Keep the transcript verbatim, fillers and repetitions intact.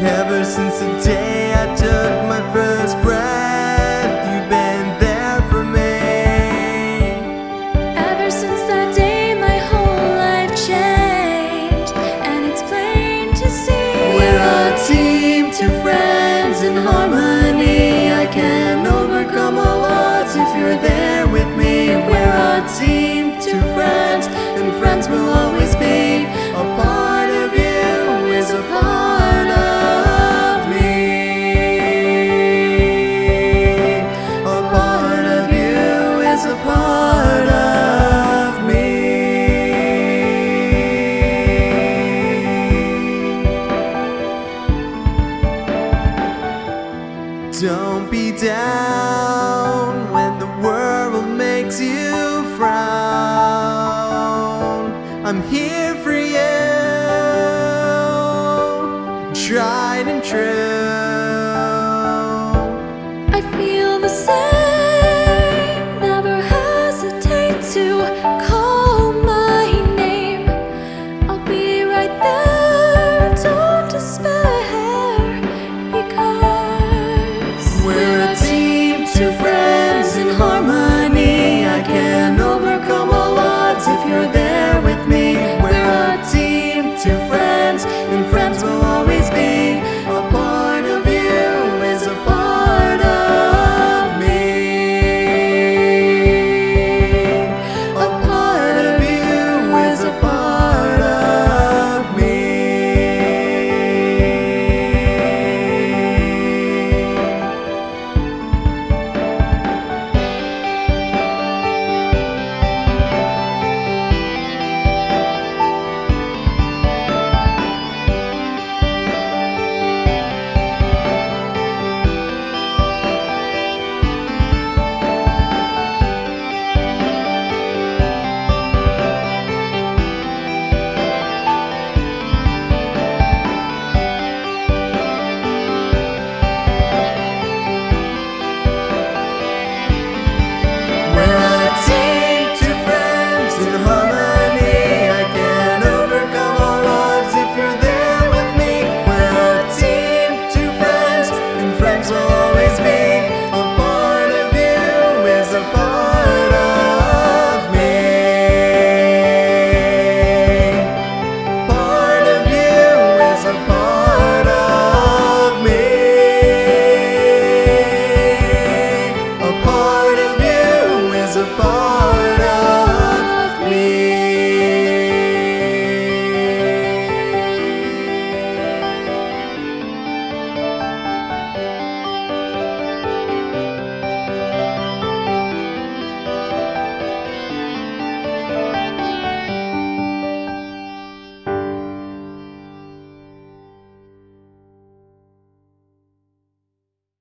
Ever since the day I took my first breath, you've been there for me. Ever since that day my whole life changed, and it's plain to see we're a team, two friends in harmony. I can overcome all odds if you're there with me. We're a team, two friends, and friends will always be. A part of you is a part of me. A part of you is a part of me. Don't be down when the world makes you frown. I'm here for you, tried and true. I feel the same. Never hesitate to call my name. I'll be right there. Don't despair, because we're a team, two friends in harmony. I can overcome all odds if you're there with me. We're a team, two friends, and friends will always be. A part of you is a part of me. A part of you is a part of me. A part